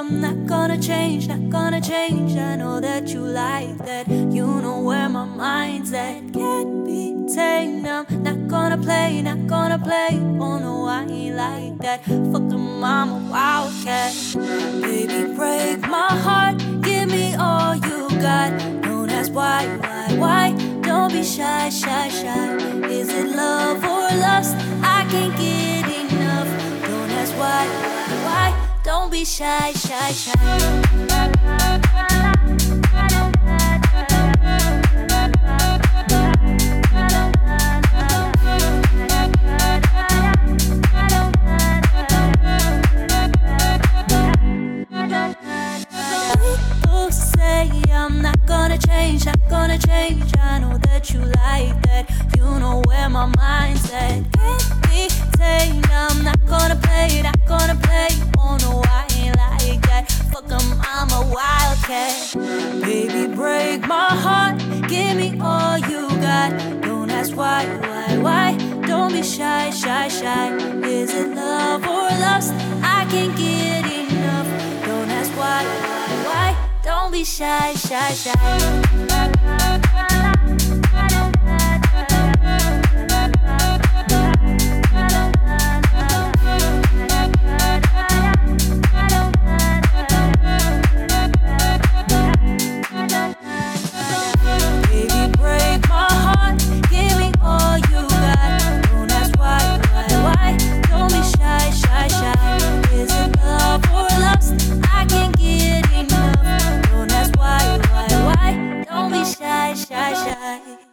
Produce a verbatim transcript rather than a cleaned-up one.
I'm not gonna change, not gonna change. I know that you like that. You know where my mind's at. Can't be tamed. I'm not gonna play, not gonna play. Oh no, I ain't like that. Fuck 'em, I'm a wildcat. Baby, break my heart. Give me all you got. Don't ask why, why, why. Don't be shy, shy, shy. Is it love or lust? I can't get enough. Don't ask why, why, why. Don't be shy, shy, shy. People say I'm not gonna change, not gonna change. I know that you like that. You know where my mind's at. Can't be tamed. I'm not gonna play, not gonna play. Oh no, I ain't like that. Fuck 'em, I'm a wildcat. Baby, break my heart. Give me all you got. Don't ask why, why, why. Don't be shy, shy, shy. Is it love or lust? I can't get enough. Don't ask why, why, why. Don't be shy, shy, shy. Shy, shy, shy.